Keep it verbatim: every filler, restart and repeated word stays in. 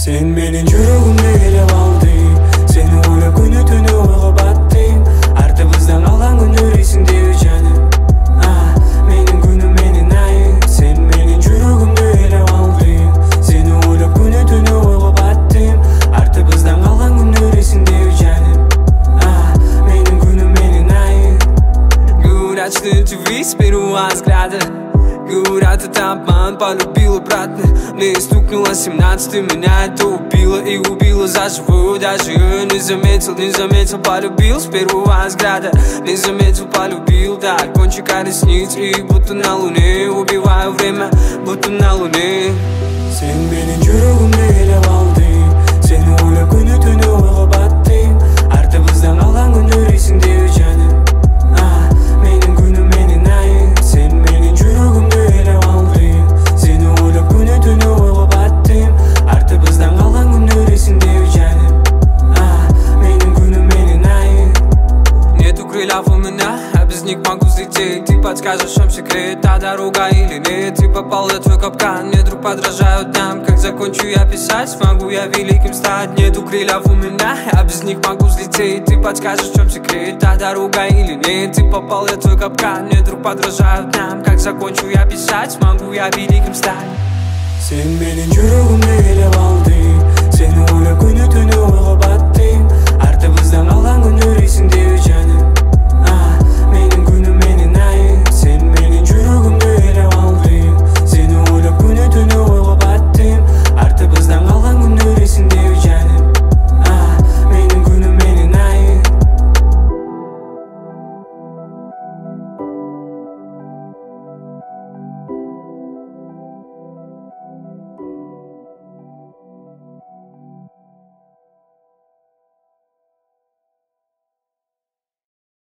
Sen menin жүрөгүмдү ээлеп алдың. Сени ойлоп күнү түнү ойго баттым. Артыбыздан калган күндөр эсиңдеби жаным? Менин күнүм, менин айым. Сен менин жүрөгүмдү ээлеп алдың. Сени ойлоп күнү түнү ойго баттым. Артыбыздан калган күндөр эсиңдеби жаным? Менин күнүм, менин айым. Говорят, что любви с первого взгляда. Говорят, это обман, полюбил обратно. Мне стукнуло семнадцать, и меня это убило. И убило за живую, даже не заметил, не заметил. Полюбил с первого взгляда. Не заметил, полюбил, да, кончика ресниц. И будто на луне, убиваю время, будто на луне. Сен менин жүрөгүмдү ээлеп алдың. Сени ойлоп күнү түнү ойго баттым. Артыбыздан калган күндөр эсиңдеби жаным? Менин күнүм, менин айым. Сен менин жүрөгүмдү ээлеп алдың. Сени ойлоп күнү түнү ойго баттым. Артыбыздан калган күндөр эсиңдеби жаным? Менин күнүм, менин айым. Нету крылья у меня, а без них могу взлететь. Ты подскажешь, в чем секрет, та дорога или нет? Ты попал в твой капкан, мне вдруг подражают нам. Как закончу я писать, смогу я великим стать. Нету крылья у меня, а без них могу взлететь. Ты подскажешь, в чем секрет, та дорога или нет? Ты попал в твой капкан, мне вдруг подражают нам. Как закончу я писать, смогу я великим стать. Сен менин жүрөгүмдү ээлеп алдың. Сени ойлоп